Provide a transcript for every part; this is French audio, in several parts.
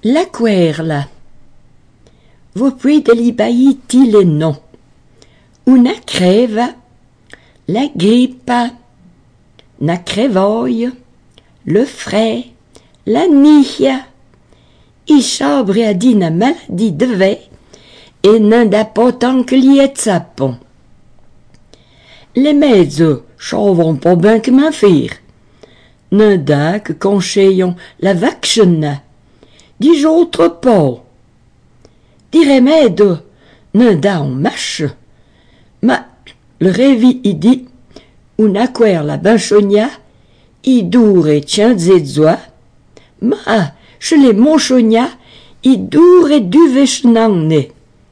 La querla. Vo puoi delibaiti le non. Una creva, la grippa, na crevoia, le frais, la nia, i chabre a di na maladie de ve, e n'en da potan que liet sapon. Les mezzo chavon pas ben que m'en faire. N'en da que concheion la vacchena, dis autre pas. Di remedo, n'en da on mâche. Ma le révi i dit, una quer la banchonia, i dure tient zezzoa, ma je les monchonia, i dure duvechnanne.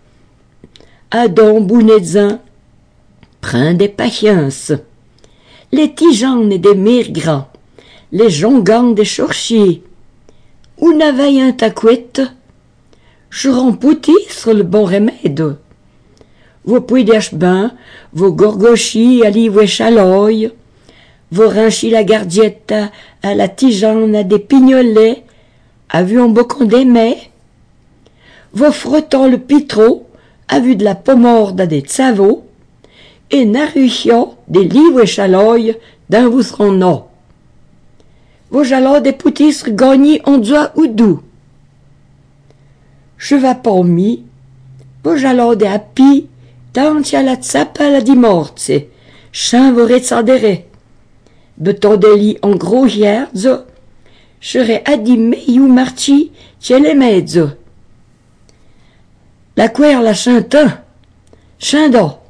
Adon bounezin, prends des patience. Les tigeans des migrants, les jongans des chorchiers, una vaillant ta couette, je rempoutis sur le bon remède. Vos puits d'achebin, vos gorgochis à l'ivre chaloy, vos rinchis la gardietta à la tigane à des pignolets, à vu en bocon des mets, vos frottants le pitreau, à vu de la pomorde à des tsavots, et naruchiant des livres chaloy d'un vous seront non. Vos jalons des poutisses gagnis en doigt ou doux. Je vas pas mis, vos jalons des happis, tant y'a la tsapa la di morte, chan vos retzadere. Beton de lit en gros hierzo, j'aurais adi meiou marchi, chez les mezzo. La quer la chantin, chando.